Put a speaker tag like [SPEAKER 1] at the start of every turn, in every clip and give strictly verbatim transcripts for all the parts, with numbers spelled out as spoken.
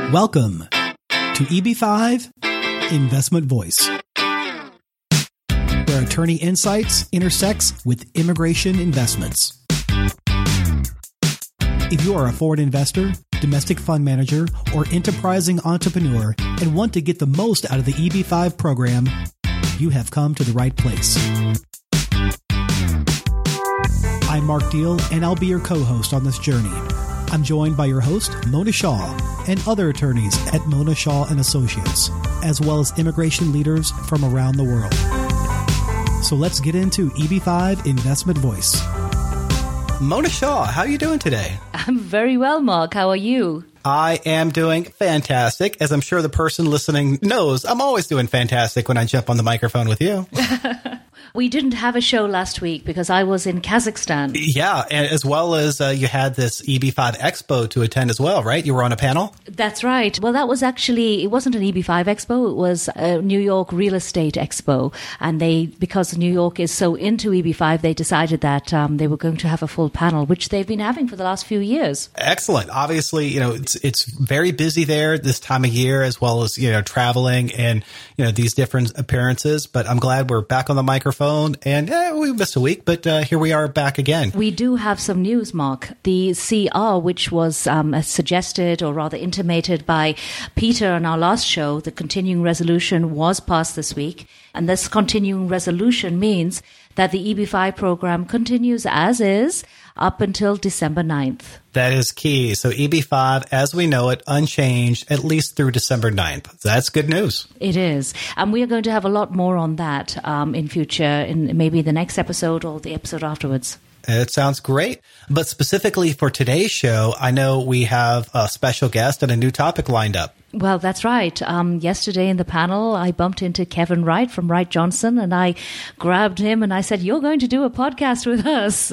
[SPEAKER 1] Welcome to E B five Investment Voice, where attorney insights intersects with immigration investments. If you are a foreign investor, domestic fund manager, or enterprising entrepreneur and want to get the most out of the E B five program, you have come to the right place. I'm Mark Deal, and I'll be your co-host on this journey. I'm joined by your host, Mona Shaw, and other attorneys at Mona Shaw and Associates, as well as immigration leaders from around the world. So let's get into E B five Investment Voice. Mona Shaw, how are you doing today?
[SPEAKER 2] I'm very well, Mark. How are you?
[SPEAKER 1] I am doing fantastic. As I'm sure the person listening knows, I'm always doing fantastic when I jump on the microphone with you.
[SPEAKER 2] We didn't have a show last week because I was in Kazakhstan.
[SPEAKER 1] Yeah, and as well as uh, you had this E B five Expo to attend as well, right? You were on a panel?
[SPEAKER 2] That's right. Well, that was actually, it wasn't an E B five Expo. It was a New York Real Estate Expo. And they, because New York is so into E B five, they decided that um, they were going to have a full panel, which they've been having for the last few years.
[SPEAKER 1] Excellent. Obviously, you know, it's it's very busy there this time of year, as well as, you know, traveling and, you know, these different appearances. But I'm glad we're back on the microphone. And eh, we missed a week, but uh, here we are back again.
[SPEAKER 2] We do have some news, Mark. The C R, which was um, suggested or rather intimated by Peter on our last show, the continuing resolution was passed this week. And this continuing resolution means that the E B five program continues as is up until December ninth.
[SPEAKER 1] That is key. So E B five, as we know it, unchanged, at least through December ninth. That's good news.
[SPEAKER 2] It is. And we are going to have a lot more on that um, in future, in maybe the next episode or the episode afterwards.
[SPEAKER 1] It sounds great. But specifically for today's show, I know we have a special guest and a new topic lined up.
[SPEAKER 2] Well, that's right. Um, yesterday in the panel, I bumped into Kevin Wright from Wright Johnson, and I grabbed him and I said, "You're going to do a podcast with us."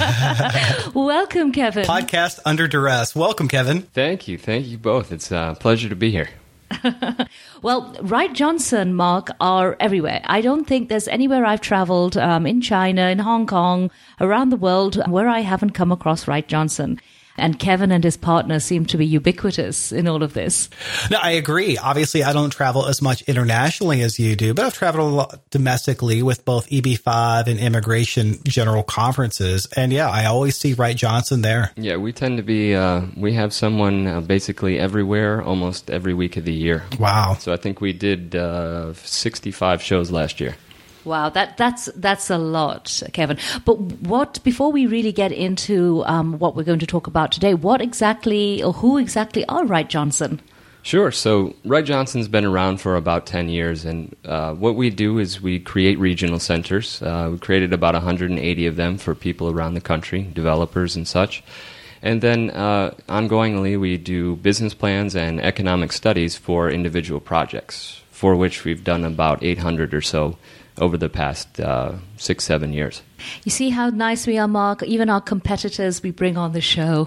[SPEAKER 2] Welcome, Kevin.
[SPEAKER 1] Podcast under duress. Welcome, Kevin.
[SPEAKER 3] Thank you. Thank you both. It's a pleasure to be here.
[SPEAKER 2] Well, Wright Johnson, Mark, are everywhere. I don't think there's anywhere I've traveled um, in China, in Hong Kong, around the world where I haven't come across Wright Johnson. And Kevin and his partner seem to be ubiquitous in all of this.
[SPEAKER 1] No, I agree. Obviously, I don't travel as much internationally as you do, but I've traveled a lot domestically with both E B five and immigration general conferences. And yeah, I always see Wright Johnson there.
[SPEAKER 3] Yeah, we tend to be, uh, we have someone uh, basically everywhere, almost every week of the year.
[SPEAKER 1] Wow.
[SPEAKER 3] So I think we did uh, sixty-five shows last year.
[SPEAKER 2] Wow, that that's that's a lot, Kevin. But what before we really get into um, what we're going to talk about today, what exactly or who exactly are Wright Johnson?
[SPEAKER 3] Sure. So Wright Johnson's been around for about ten years, and uh, what we do is we create regional centers. Uh, we created about one hundred eighty of them for people around the country, developers and such. And then uh, ongoingly, we do business plans and economic studies for individual projects, for which we've done about eight hundred or so over the past uh, six, seven years.
[SPEAKER 2] You see how nice we are, Mark? Even our competitors we bring on the show.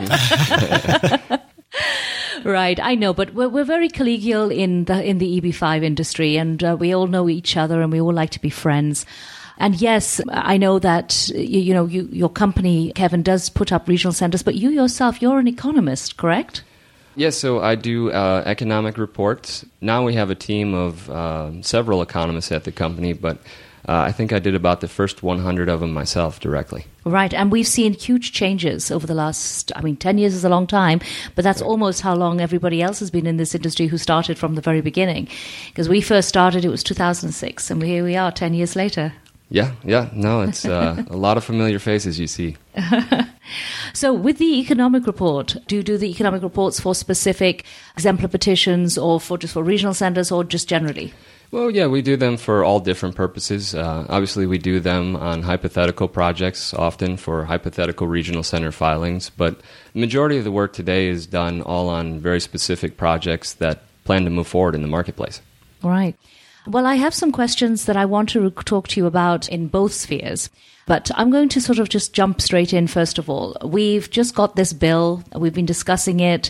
[SPEAKER 2] Right, I know, but we're, we're very collegial in the in the E B five industry, and uh, we all know each other, and we all like to be friends. And yes, I know that you, you know you, your company, Kevin, does put up regional centers, but you yourself, you're an economist, correct?
[SPEAKER 3] Yes, so I do uh, economic reports. Now we have a team of uh, several economists at the company, but uh, I think I did about the first one hundred of them myself directly.
[SPEAKER 2] Right, and we've seen huge changes over the last, I mean, ten years is a long time, but that's almost how long everybody else has been in this industry who started from the very beginning. Because we first started, it was two thousand six, and here we are ten years later.
[SPEAKER 3] Yeah, yeah, no, it's uh, a lot of familiar faces you see.
[SPEAKER 2] So with the economic report, do you do the economic reports for specific exemplar petitions or for just for regional centers or just generally?
[SPEAKER 3] Well, yeah, we do them for all different purposes. Uh, obviously, we do them on hypothetical projects, often for hypothetical regional center filings. But the majority of the work today is done all on very specific projects that plan to move forward in the marketplace.
[SPEAKER 2] Right. Well, I have some questions that I want to talk to you about in both spheres. But I'm going to sort of just jump straight in, first of all. We've just got this bill. We've been discussing it.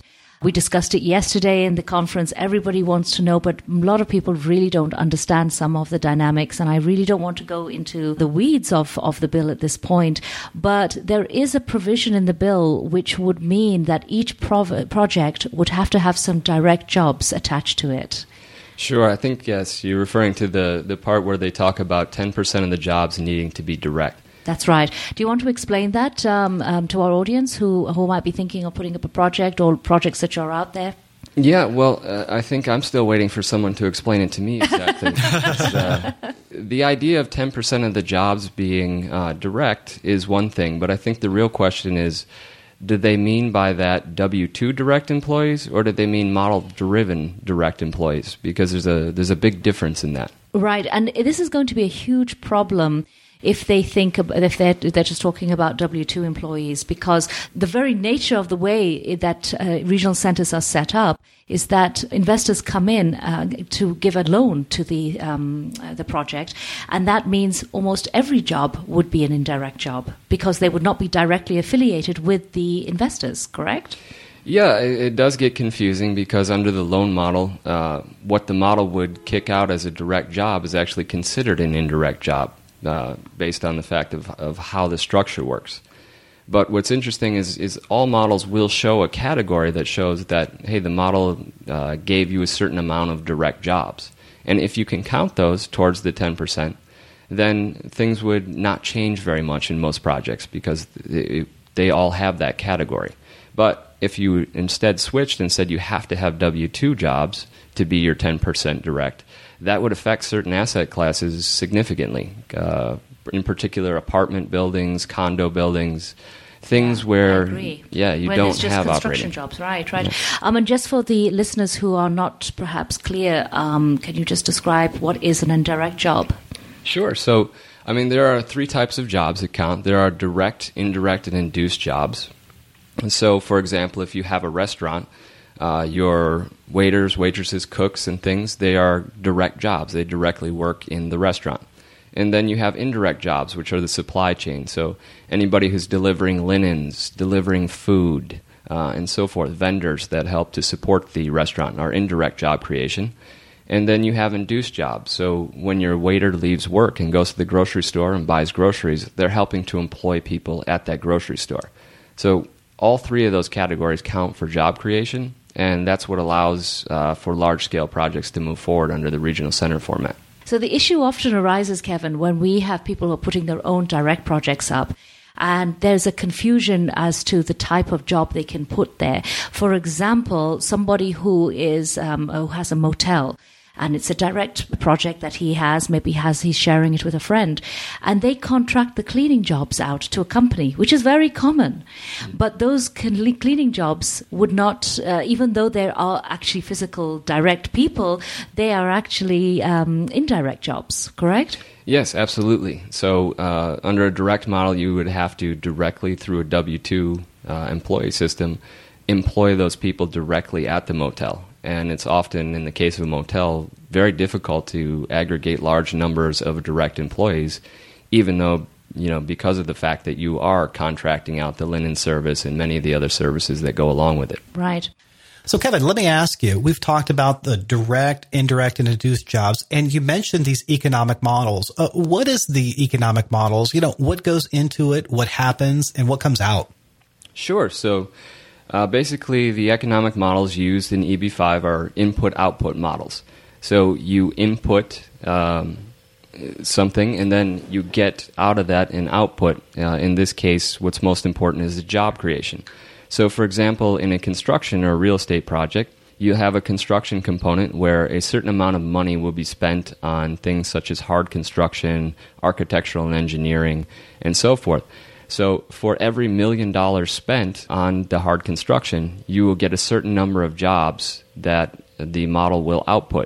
[SPEAKER 2] We discussed it yesterday in the conference. Everybody wants to know, but a lot of people really don't understand some of the dynamics, and I really don't want to go into the weeds of, of the bill at this point. But there is a provision in the bill which would mean that each prov- project would have to have some direct jobs attached to it.
[SPEAKER 3] Sure. I think, yes, you're referring to the, the part where they talk about ten percent of the jobs needing to be direct.
[SPEAKER 2] That's right. Do you want to explain that um, um, to our audience who, who might be thinking of putting up a project or projects that are out there?
[SPEAKER 3] Yeah, well, uh, I think I'm still waiting for someone to explain it to me exactly. uh, the idea of ten percent of the jobs being uh, direct is one thing, but I think the real question is, did they mean by that W two direct employees, or did they mean model-driven direct employees? Because there's a there's a big difference in that.
[SPEAKER 2] Right, and this is going to be a huge problem if they think if they're, they're just talking about W two employees, because the very nature of the way that uh, regional centers are set up is that investors come in uh, to give a loan to the um, uh, the project, and that means almost every job would be an indirect job because they would not be directly affiliated with the investors, correct?
[SPEAKER 3] Yeah, it, it does get confusing because under the loan model, uh, what the model would kick out as a direct job is actually considered an indirect job. Uh, based on the fact of, of how the structure works. But what's interesting is, is all models will show a category that shows that, hey, the model uh, gave you a certain amount of direct jobs. And if you can count those towards the ten percent, then things would not change very much in most projects because they, they all have that category. But if you instead switched and said you have to have W two jobs to be your ten percent direct, that would affect certain asset classes significantly, uh, in particular apartment buildings, condo buildings, things
[SPEAKER 2] yeah,
[SPEAKER 3] where
[SPEAKER 2] I agree.
[SPEAKER 3] yeah, you
[SPEAKER 2] when
[SPEAKER 3] don't
[SPEAKER 2] it's just
[SPEAKER 3] have
[SPEAKER 2] construction
[SPEAKER 3] operating
[SPEAKER 2] jobs, right, right.
[SPEAKER 3] Yeah.
[SPEAKER 2] Um, and just for the listeners who are not perhaps clear, um, can you just describe what is an indirect job?
[SPEAKER 3] Sure. So, I mean, there are three types of jobs that count. There are direct, indirect, and induced jobs. And so, for example, if you have a restaurant, Uh, your waiters, waitresses, cooks, and things, they are direct jobs. They directly work in the restaurant. And then you have indirect jobs, which are the supply chain. So anybody who's delivering linens, delivering food, uh, and so forth, vendors that help to support the restaurant are indirect job creation. And then you have induced jobs. So when your waiter leaves work and goes to the grocery store and buys groceries, they're helping to employ people at that grocery store. So all three of those categories count for job creation. And that's what allows uh, for large-scale projects to move forward under the regional center format.
[SPEAKER 2] So the issue often arises, Kevin, when we have people who are putting their own direct projects up, and there's a confusion as to the type of job they can put there. For example, somebody who is um, who has a motel, and it's a direct project that he has, maybe has he's sharing it with a friend, and they contract the cleaning jobs out to a company, which is very common. Mm. But those cleaning jobs would not, uh, even though there are actually physical direct people, they are actually um, indirect jobs, correct?
[SPEAKER 3] Yes, absolutely. So uh, under a direct model, you would have to directly, through a W two uh, employee system, employ those people directly at the motel. And it's often, in the case of a motel, very difficult to aggregate large numbers of direct employees, even though, you know, because of the fact that you are contracting out the linen service and many of the other services that go along with it.
[SPEAKER 2] Right.
[SPEAKER 1] So, Kevin, let me ask you, we've talked about the direct, indirect, and induced jobs, and you mentioned these economic models. Uh, what is the economic models? You know, what goes into it, what happens, and what comes out?
[SPEAKER 3] Sure. So, Uh, basically, the economic models used in E B five are input-output models. So you input um, something, and then you get out of that an output. Uh, in this case, what's most important is the job creation. So, for example, in a construction or a real estate project, you have a construction component where a certain amount of money will be spent on things such as hard construction, architectural and engineering, and so forth. So for every million dollars spent on the hard construction, you will get a certain number of jobs that the model will output.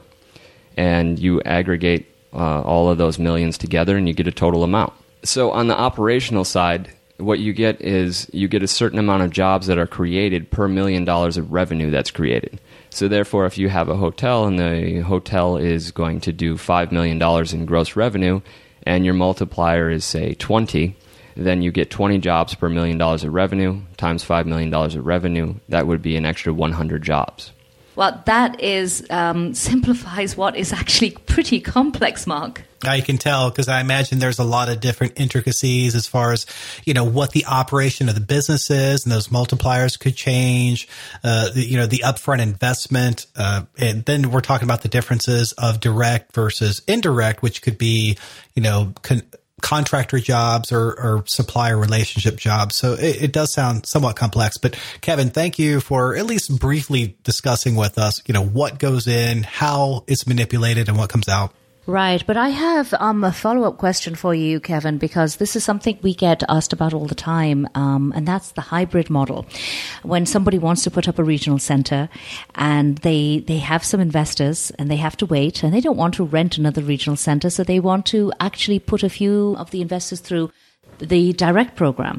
[SPEAKER 3] And you aggregate uh, all of those millions together and you get a total amount. So on the operational side, what you get is you get a certain amount of jobs that are created per million dollars of revenue that's created. So therefore, if you have a hotel and the hotel is going to do five million dollars in gross revenue and your multiplier is, say, twenty, then you get twenty jobs per million dollars of revenue, times five million dollars of revenue. That would be an extra one hundred jobs.
[SPEAKER 2] Well, that is um, simplifies what is actually pretty complex, Mark.
[SPEAKER 1] I can tell because I imagine there's a lot of different intricacies as far as, you know, what the operation of the business is, and those multipliers could change, uh, the, you know, the upfront investment. Uh, and then we're talking about the differences of direct versus indirect, which could be, you know, con- contractor jobs or, or supplier relationship jobs. So it, it does sound somewhat complex. But Kevin, thank you for at least briefly discussing with us, you know, what goes in, how it's manipulated, and what comes out.
[SPEAKER 2] Right. But I have um, a follow-up question for you, Kevin, because this is something we get asked about all the time, um, and that's the hybrid model. When somebody wants to put up a regional center and they they have some investors and they have to wait and they don't want to rent another regional center, so they want to actually put a few of the investors through the direct program.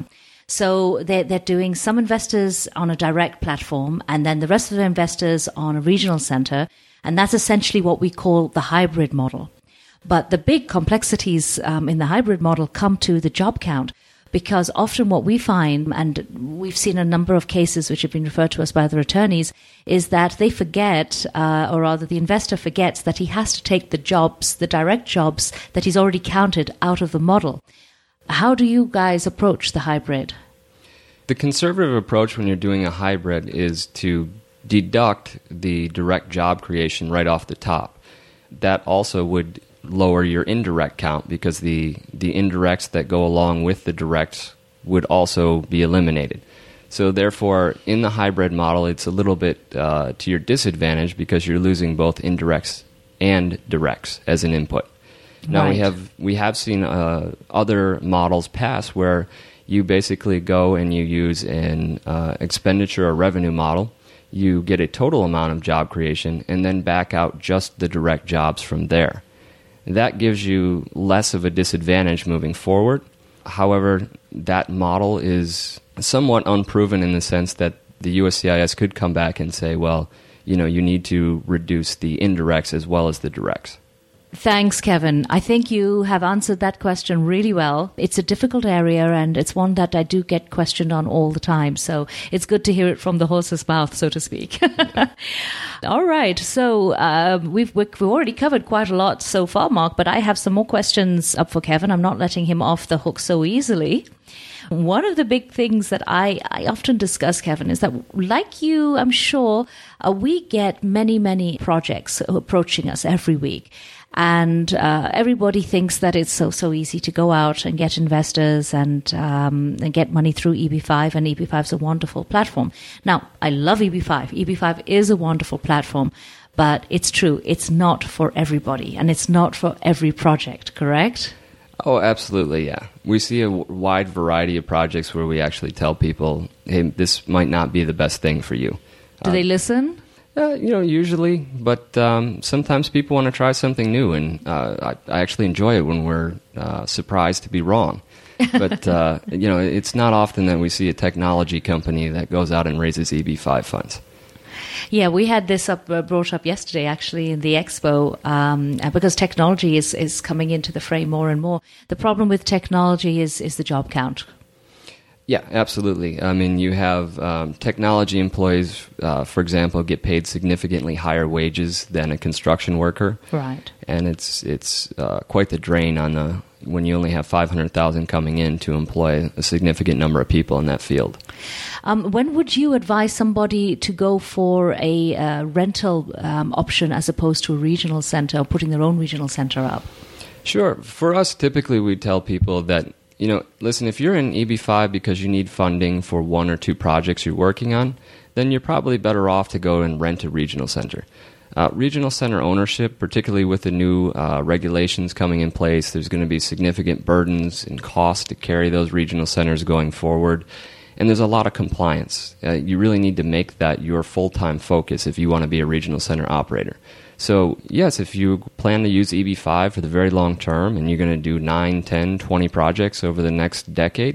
[SPEAKER 2] So they're, they're doing some investors on a direct platform and then the rest of the investors on a regional center, and that's essentially what we call the hybrid model. But the big complexities um, in the hybrid model come to the job count, because often what we find, and we've seen a number of cases which have been referred to us by other attorneys, is that they forget, uh, or rather the investor forgets, that he has to take the jobs, the direct jobs that he's already counted out of the model. How do you guys approach the hybrid?
[SPEAKER 3] The conservative approach when you're doing a hybrid is to deduct the direct job creation right off the top. That also would lower your indirect count because the, the indirects that go along with the directs would also be eliminated. So therefore, in the hybrid model, it's a little bit uh, to your disadvantage because you're losing both indirects and directs as an input. Now
[SPEAKER 2] Right.
[SPEAKER 3] we have we have seen uh, other models pass where you basically go and you use an uh, expenditure or revenue model. You get a total amount of job creation and then back out just the direct jobs from there. That gives you less of a disadvantage moving forward. However, that model is somewhat unproven in the sense that the U S C I S could come back and say, well, you know, you need to reduce the indirects as well as the directs.
[SPEAKER 2] Thanks, Kevin. I think you have answered that question really well. It's a difficult area, and it's one that I do get questioned on all the time. So it's good to hear it from the horse's mouth, so to speak. All right. So uh, we've we've already covered quite a lot so far, Mark, but I have some more questions up for Kevin. I'm not letting him off the hook so easily. One of the big things that I, I often discuss, Kevin, is that like you, I'm sure, uh, we get many, many projects approaching us every week. And uh, everybody thinks that it's so, so easy to go out and get investors and um, and get money through E B five, and E B five is a wonderful platform. Now, I love E B five. E B five is a wonderful platform, but it's true, it's not for everybody, and it's not for every project, correct?
[SPEAKER 3] Oh, absolutely, yeah. We see a w- wide variety of projects where we actually tell people, hey, this might not be the best thing for you.
[SPEAKER 2] Do
[SPEAKER 3] uh,
[SPEAKER 2] they listen?
[SPEAKER 3] Uh, you know, usually, but um, sometimes people want to try something new, and uh, I, I actually enjoy it when we're uh, surprised to be wrong. But, uh, you know, it's not often that we see a technology company that goes out and raises E B five funds.
[SPEAKER 2] Yeah, we had this up uh, brought up yesterday, actually, in the expo, um, uh, because technology is, is coming into the frame more and more. The problem with technology is, is the job count.
[SPEAKER 3] Yeah, absolutely. I mean, you have um, technology employees, uh, for example, get paid significantly higher wages than a construction worker.
[SPEAKER 2] Right.
[SPEAKER 3] And it's it's uh, quite the drain on the when you only have five hundred thousand coming in to employ a significant number of people in that field.
[SPEAKER 2] Um, when would you advise somebody to go for a uh, rental um, option as opposed to a regional center, or putting their own regional center up?
[SPEAKER 3] Sure. For us, typically we tell people that, you know, listen, if you're in E B five because you need funding for one or two projects you're working on, then you're probably better off to go and rent a regional center. Uh, regional center ownership, particularly with the new uh, regulations coming in place, there's going to be significant burdens and costs to carry those regional centers going forward. And there's a lot of compliance. Uh, you really need to make that your full-time focus if you want to be a regional center operator. So, yes, if you plan to use E B five for the very long term and you're going to do nine, ten, twenty projects over the next decade,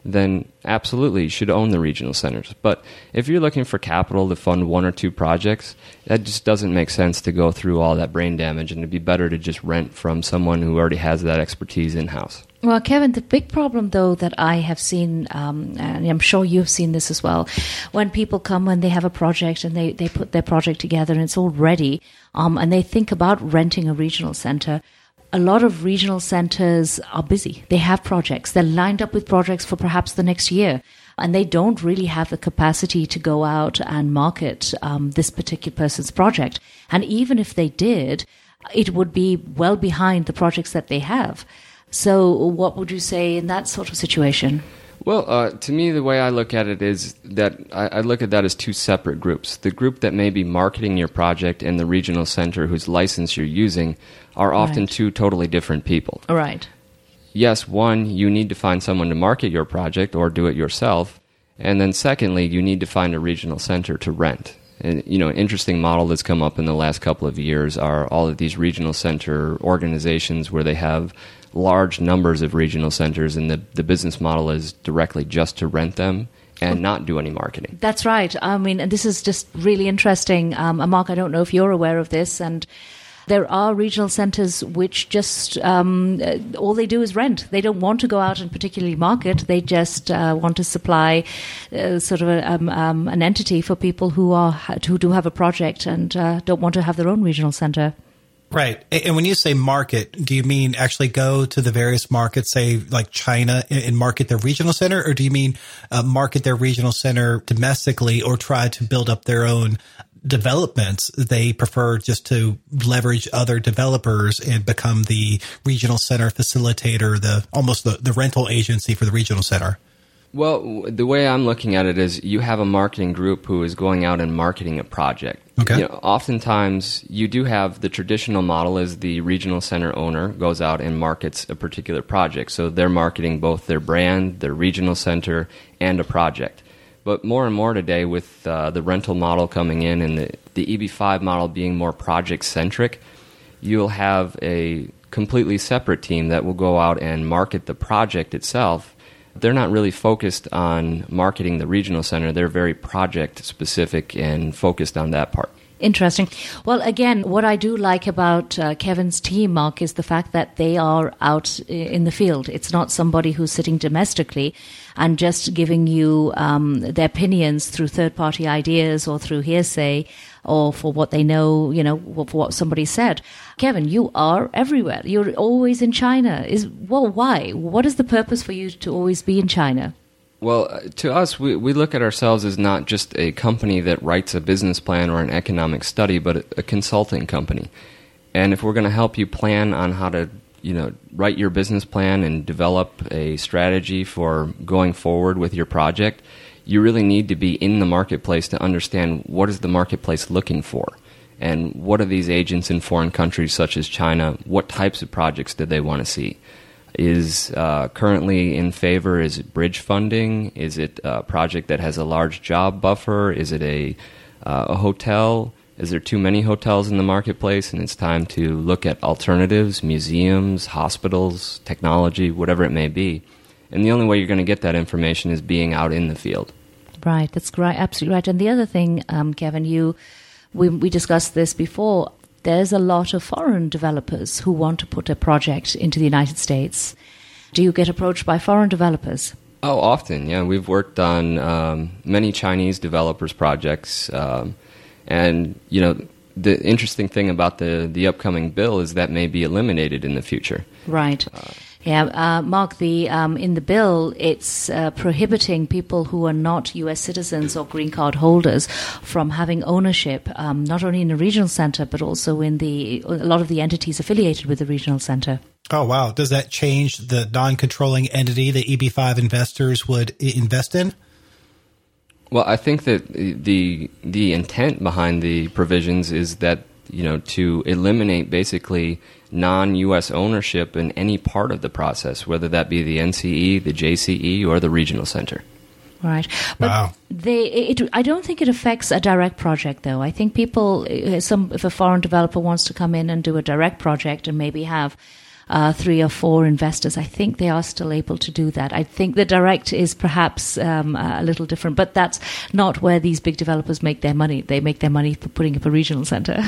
[SPEAKER 3] then absolutely you should own the regional centers. But if you're looking for capital to fund one or two projects, that just doesn't make sense to go through all that brain damage, and it'd be better to just rent from someone who already has that expertise in-house.
[SPEAKER 2] Well, Kevin, the big problem, though, that I have seen, um, and I'm sure you've seen this as well, when people come and they have a project and they, they put their project together and it's all ready, um, and they think about renting a regional center, a lot of regional centers are busy. They have projects. They're lined up with projects for perhaps the next year, and they don't really have the capacity to go out and market um, this particular person's project. And even if they did, it would be well behind the projects that they have. So what would you say in that sort of situation?
[SPEAKER 3] Well, uh, to me, the way I look at it is that I, I look at that as two separate groups. The group that may be marketing your project and the regional center whose license you're using are often right. two totally different people.
[SPEAKER 2] Right.
[SPEAKER 3] Yes, one, you need to find someone to market your project or do it yourself. And then secondly, you need to find a regional center to rent. And, you know, an interesting model that's come up in the last couple of years are all of these regional center organizations where they have large numbers of regional centers, and the, the business model is directly just to rent them and not do any marketing.
[SPEAKER 2] That's right. I mean, and this is just really interesting. Um, Mark, I don't know if you're aware of this, and there are regional centers which just, um, all they do is rent. They don't want to go out and particularly market. They just uh, want to supply uh, sort of a, um, um, an entity for people who are who do have a project and uh, don't want to have their own regional center.
[SPEAKER 1] Right. And when you say market, do you mean actually go to the various markets, say like China, and market their regional center? Or do you mean uh, market their regional center domestically or try to build up their own developments? They prefer just to leverage other developers and become the regional center facilitator, the almost the, the rental agency for the regional center.
[SPEAKER 3] Well, the way I'm looking at it is you have a marketing group who is going out and marketing a project.
[SPEAKER 1] Okay.
[SPEAKER 3] You know, oftentimes, you do have the traditional model is the regional center owner goes out and markets a particular project. So they're marketing both their brand, their regional center, and a project. But more and more today with uh, the rental model coming in and the, the E B five model being more project-centric, you'll have a completely separate team that will go out and market the project itself. They're not really focused on marketing the regional center. They're very project-specific and focused on that part.
[SPEAKER 2] Interesting. Well, again, what I do like about uh, Kevin's team, Mark, is the fact that they are out in the field. It's not somebody who's sitting domestically and just giving you um, their opinions through third-party ideas or through hearsay or for what they know, you know, for what somebody said. Kevin, you are everywhere. You're always in China. Is well, why? What is the purpose for you to always be in China?
[SPEAKER 3] Well, to us, we, we look at ourselves as not just a company that writes a business plan or an economic study, but a, a consulting company. And if we're going to help you plan on how to, you know, write your business plan and develop a strategy for going forward with your project, you really need to be in the marketplace to understand what is the marketplace looking for. And what are these agents in foreign countries such as China, what types of projects do they want to see? Is uh, currently in favor, is it bridge funding? Is it a project that has a large job buffer? Is it a, uh, a hotel? Is there too many hotels in the marketplace and it's time to look at alternatives, museums, hospitals, technology, whatever it may be? And the only way you're going to get that information is being out in the field.
[SPEAKER 2] Right, that's right, absolutely right. And the other thing, um, Kevin, you we, we discussed this before, there's a lot of foreign developers who want to put a project into the United States. Do you get approached by foreign developers?
[SPEAKER 3] Oh, often, yeah. We've worked on um, many Chinese developers' projects. Um, and, you know, the interesting thing about the, the upcoming bill is that may be eliminated in the future.
[SPEAKER 2] Right. Uh, Yeah, uh, Mark, the um, in the bill, it's uh, prohibiting people who are not U S citizens or green card holders from having ownership, um, not only in the regional center, but also in the a lot of the entities affiliated with the regional center.
[SPEAKER 1] Oh, wow. Does that change the non-controlling entity that E B five investors would invest in?
[SPEAKER 3] Well, I think that the the intent behind the provisions is that, you know, to eliminate basically non-U S ownership in any part of the process, whether that be the N C E, the J C E, or the regional center.
[SPEAKER 2] Right. But
[SPEAKER 1] wow.
[SPEAKER 2] They, it, I don't think it affects a direct project, though. I think people, some if a foreign developer wants to come in and do a direct project and maybe have uh, three or four investors. I think they are still able to do that. I think the direct is perhaps um, a little different, but that's not where these big developers make their money. They make their money for putting up a regional center.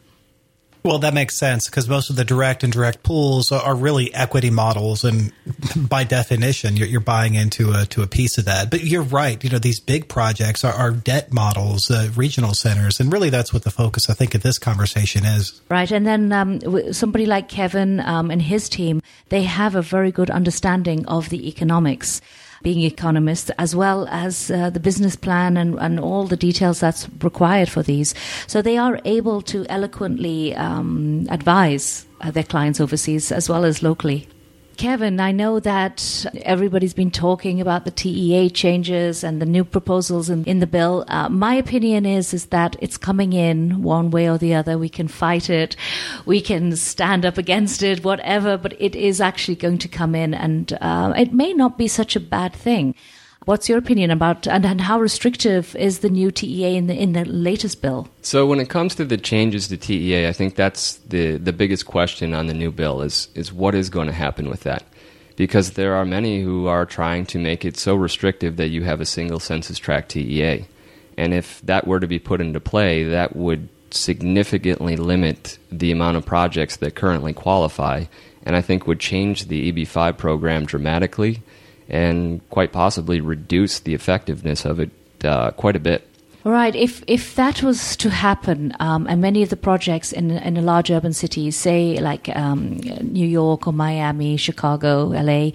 [SPEAKER 1] Well, that makes sense because most of the direct and direct pools are really equity models, and by definition, you're, you're buying into a to a piece of that. But you're right; you know, these big projects are, are debt models, uh, regional centers, and really that's what the focus, I think, of this conversation is.
[SPEAKER 2] Right, and then um, somebody like Kevin um, and his team, they have a very good understanding of the economics, being economists, as well as uh, the business plan and, and all the details that's required for these. So they are able to eloquently um, advise uh, their clients overseas as well as locally. Kevin, I know that everybody's been talking about the T E A changes and the new proposals in, in the bill. Uh, my opinion is is that it's coming in one way or the other. We can fight it, we can stand up against it, whatever, but it is actually going to come in, and uh, it may not be such a bad thing. What's your opinion about, and, and how restrictive is the new T E A in the in the latest bill?
[SPEAKER 3] So when it comes to the changes to T E A, I think that's the, the biggest question on the new bill is is what is going to happen with that? Because there are many who are trying to make it so restrictive that you have a single census tract T E A. And if that were to be put into play, that would significantly limit the amount of projects that currently qualify, and I think would change the E B five program dramatically, and quite possibly reduce the effectiveness of it uh, quite a bit.
[SPEAKER 2] Right. If if that was to happen, um, and many of the projects in in a large urban cities, say like um, New York or Miami, Chicago, L A,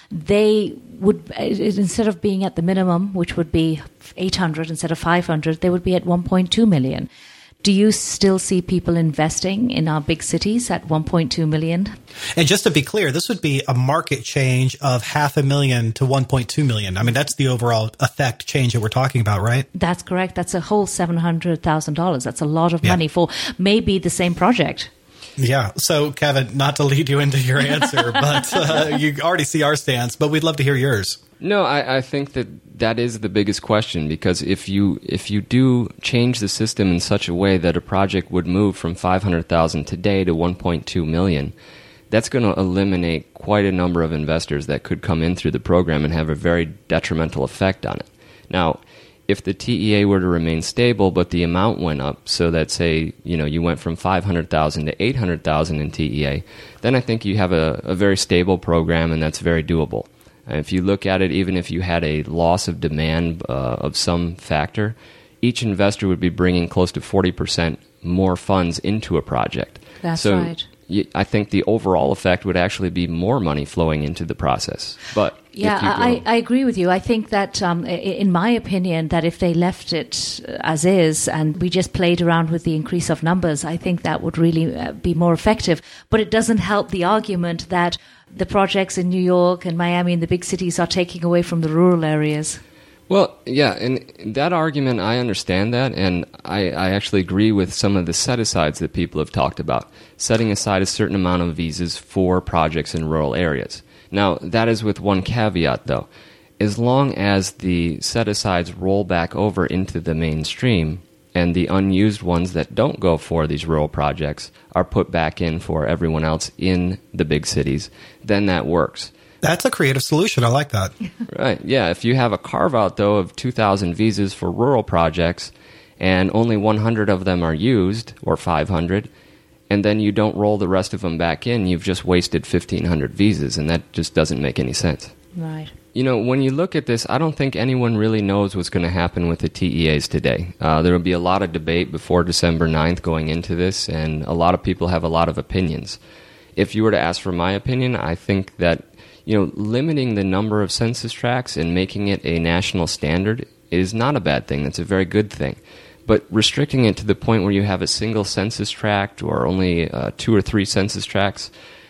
[SPEAKER 2] they would, instead of being at the minimum, which would be eight hundred instead of five hundred, they would be at one point two million. Do you still see people investing in our big cities at one point two million?
[SPEAKER 1] And just to be clear, this would be a market change of half a million to one point two million. I mean, that's the overall effect change that we're talking about, right?
[SPEAKER 2] That's correct. That's a whole seven hundred thousand dollars. That's a lot of
[SPEAKER 1] yeah.
[SPEAKER 2] money for maybe the same project.
[SPEAKER 1] Yeah. So, Kevin, not to lead you into your answer, but uh, you already see our stance, but we'd love to hear yours.
[SPEAKER 3] No, I, I think that that is the biggest question, because if you if you do change the system in such a way that a project would move from five hundred thousand today to one point two million, that's going to eliminate quite a number of investors that could come in through the program and have a very detrimental effect on it. Now, if the T E A were to remain stable, but the amount went up, so that, say, you know, you went from five hundred thousand to eight hundred thousand in T E A, then I think you have a, a very stable program, and that's very doable. And if you look at it, even if you had a loss of demand uh, of some factor, each investor would be bringing close to forty percent more funds into a project.
[SPEAKER 2] That's
[SPEAKER 3] so
[SPEAKER 2] right.
[SPEAKER 3] y- I think the overall effect would actually be more money flowing into the process. But
[SPEAKER 2] yeah, I, I agree with you. I think that, um, in my opinion, that if they left it as is and we just played around with the increase of numbers, I think that would really uh, be more effective. But it doesn't help the argument that the projects in New York and Miami and the big cities are taking away from the rural areas.
[SPEAKER 3] Well, yeah, and that argument, I understand that, and I, I actually agree with some of the set-asides that people have talked about, setting aside a certain amount of visas for projects in rural areas. Now, that is with one caveat, though. As long as the set-asides roll back over into the mainstream, and the unused ones that don't go for these rural projects are put back in for everyone else in the big cities, then that works.
[SPEAKER 1] That's a creative solution. I like that.
[SPEAKER 3] Right, yeah. If you have a carve-out, though, of two thousand visas for rural projects, and only one hundred of them are used, or five hundred, and then you don't roll the rest of them back in, you've just wasted fifteen hundred visas, and that just doesn't make any sense.
[SPEAKER 2] Right.
[SPEAKER 3] You know, when you look at this, I don't think anyone really knows what's going to happen with the T E As today. Uh, there will be a lot of debate before December ninth going into this, and a lot of people have a lot of opinions. If you were to ask for my opinion, I think that, you know, limiting the number of census tracts and making it a national standard is not a bad thing. That's a very good thing. But restricting it to the point where you have a single census tract or only uh, two or three census tracts,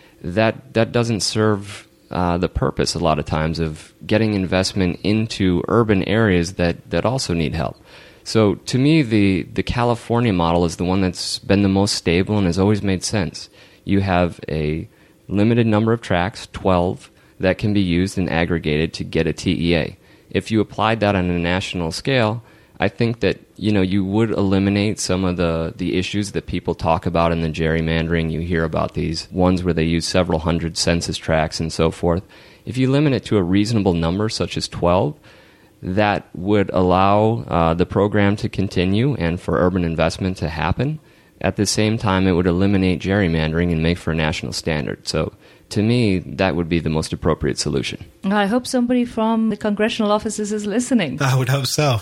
[SPEAKER 3] that that doesn't serve Uh, the purpose a lot of times of getting investment into urban areas that, that also need help. So to me, the, the California model is the one that's been the most stable and has always made sense. You have a limited number of tracts, twelve, that can be used and aggregated to get a T E A. If you applied that on a national scale, I think that, you know, you would eliminate some of the, the issues that people talk about in the gerrymandering. You hear about these ones where they use several hundred census tracts and so forth. If you limit it to a reasonable number, such as twelve, that would allow uh, the program to continue and for urban investment to happen. At the same time, it would eliminate gerrymandering and make for a national standard. So, to me, that would be the most appropriate solution.
[SPEAKER 2] I hope somebody from the congressional offices is listening.
[SPEAKER 1] I would hope so.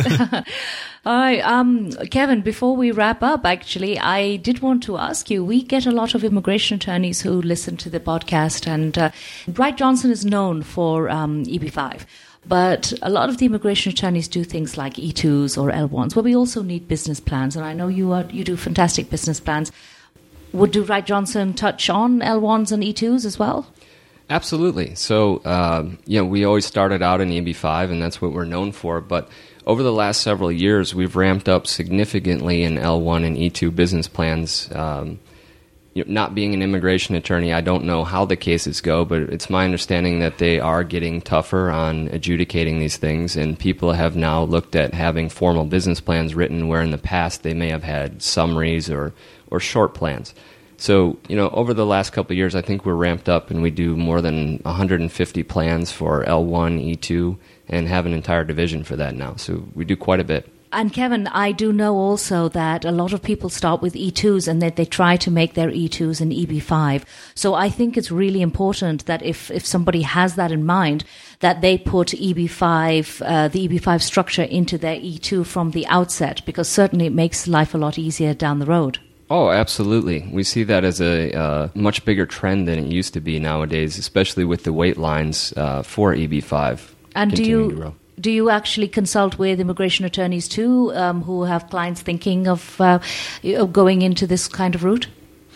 [SPEAKER 2] All right, um, Kevin, before we wrap up, actually, I did want to ask you, we get a lot of immigration attorneys who listen to the podcast, and uh, Wright Johnson is known for um, E B five. But a lot of the immigration attorneys do things like E twos or L ones, where we also need business plans. And I know you are, you do fantastic business plans. Would do Wright Johnson touch on L ones and E twos as well?
[SPEAKER 3] Absolutely. So, um, you know, we always started out in E B five, and that's what we're known for. But over the last several years, we've ramped up significantly in L one and E two business plans. Um, you know, not being an immigration attorney, I don't know how the cases go, but it's my understanding that they are getting tougher on adjudicating these things, and people have now looked at having formal business plans written where in the past they may have had summaries or, or short plans. So, you know, over the last couple of years, I think we're ramped up, and we do more than one hundred fifty plans for L one, E two, and have an entire division for that now. So we do quite a bit.
[SPEAKER 2] And Kevin, I do know also that a lot of people start with E twos and that they try to make their E twos in E B five. So I think it's really important that if, if somebody has that in mind, that they put E B five, uh, the E B five structure into their E two from the outset, because certainly it makes life a lot easier down the road.
[SPEAKER 3] Oh, absolutely. We see that as a uh, much bigger trend than it used to be nowadays, especially with the wait lines uh, for E B five.
[SPEAKER 2] And do you do you actually consult with immigration attorneys too, um, who have clients thinking of uh, going into this kind of route?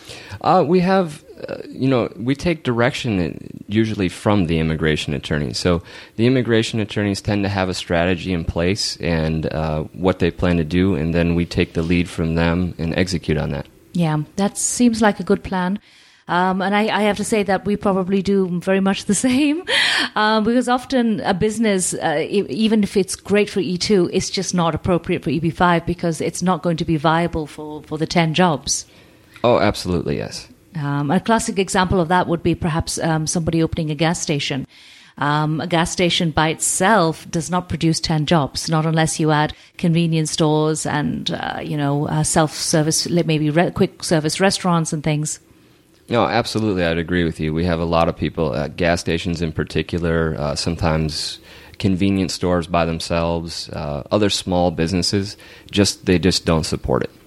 [SPEAKER 3] Uh, we have, uh, you know, we take direction usually from the immigration attorneys. So the immigration attorneys tend to have a strategy in place and uh, what they plan to do, and then we take the lead from them and execute on that.
[SPEAKER 2] Yeah, that seems like a good plan. Um, and I, I have to say that we probably do very much the same, um, because often a business, uh, even if it's great for E two, it's just not appropriate for E B five because it's not going to be viable for, for the ten jobs.
[SPEAKER 3] Oh, absolutely, yes.
[SPEAKER 2] Um, a classic example of that would be perhaps um, somebody opening a gas station. Um, a gas station by itself does not produce ten jobs, not unless you add convenience stores and, uh, you know, uh, self-service, maybe re- quick service restaurants and things.
[SPEAKER 3] No, absolutely. I'd agree with you. We have a lot of people, uh, gas stations in particular, uh, sometimes convenience stores by themselves, uh, other small businesses, just they just don't support it.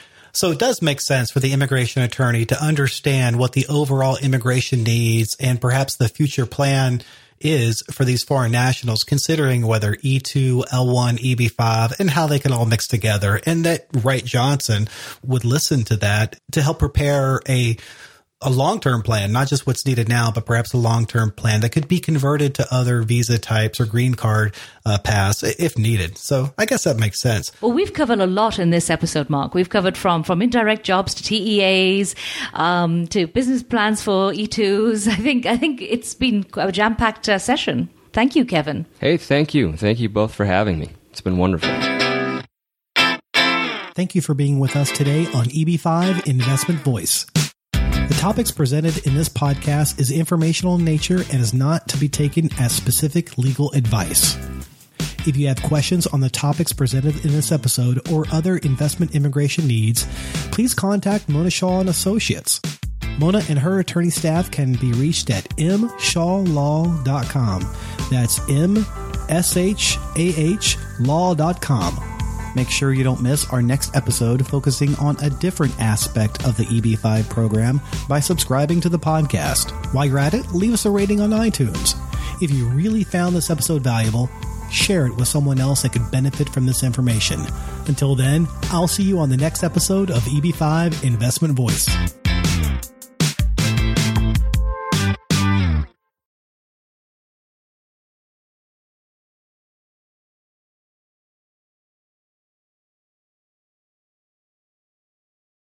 [SPEAKER 1] So it does make sense for the immigration attorney to understand what the overall immigration needs and perhaps the future plan is for these foreign nationals, considering whether E two, L one, E B five, and how they can all mix together. And that Wright Johnson would listen to that to help prepare a a long-term plan, not just what's needed now, but perhaps a long-term plan that could be converted to other visa types or green card uh, paths if needed. So I guess that makes sense.
[SPEAKER 2] Well, we've covered a lot in this episode, Mark. We've covered from, from indirect jobs to T E As um, to business plans for E twos. I think I think it's been a jam-packed uh, session. Thank you, Kevin.
[SPEAKER 3] Hey, thank you. Thank you both for having me. It's been wonderful.
[SPEAKER 1] Thank you for being with us today on E B five Investment Voice. The topics presented in this podcast is informational in nature and is not to be taken as specific legal advice. If you have questions on the topics presented in this episode or other investment immigration needs, please contact Mona Shaw and Associates. Mona and her attorney staff can be reached at m shaw law dot com. That's M S H A H law dot com. Make sure you don't miss our next episode focusing on a different aspect of the E B five program by subscribing to the podcast. While you're at it, leave us a rating on iTunes. If you really found this episode valuable, share it with someone else that could benefit from this information. Until then, I'll see you on the next episode of E B five Investment Voice.